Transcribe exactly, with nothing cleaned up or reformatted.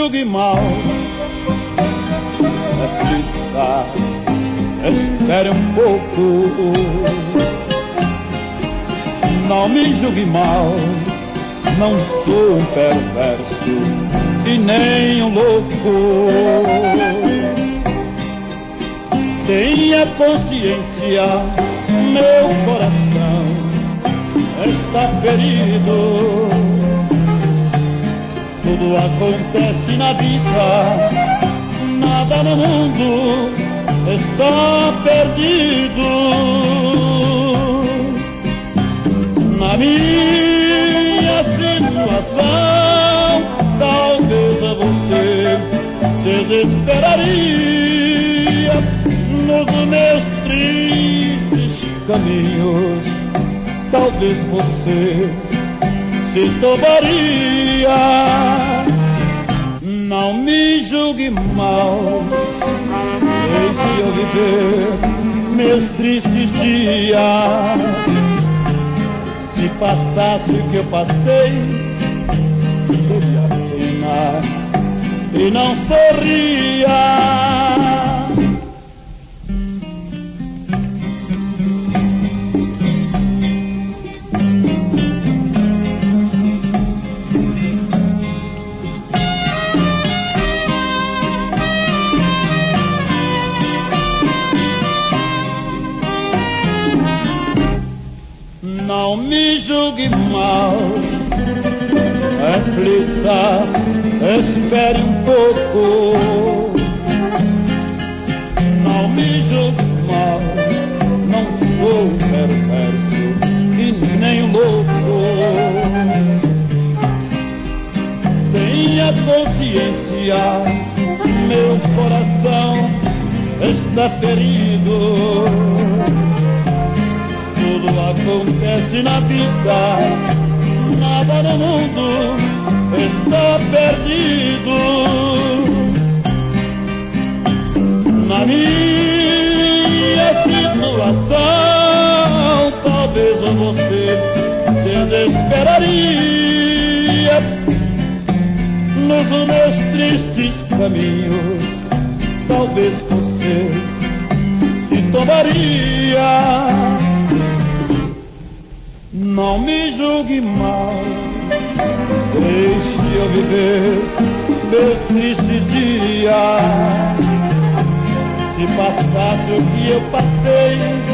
julgue mal, reflita, espere um pouco. Não me julgue mal, não sou um perverso e nem um louco. Tenha consciência, meu coração está ferido. Tudo acontece na vida, nada no mundo está perdido. Na minha situação, talvez você desesperaria. Nos meus tristes caminhos, talvez você se tomaria. Não me julgue mal, deixe eu viver meus tristes dias. Se passasse o que eu passei, teria pena e não sorria. Não me julgue mal, reflita, espere um pouco. Não me julgue mal, não sou um perverso e nem um louco. Tenha consciência, meu coração está ferido. Tudo acontece na vida, nada no mundo está perdido. Na minha situação, talvez você desesperaria. Nos meus tristes caminhos, talvez você se tomaria. Não me julgue mal, deixe eu viver meus tristes dias. Se passasse o que eu passei,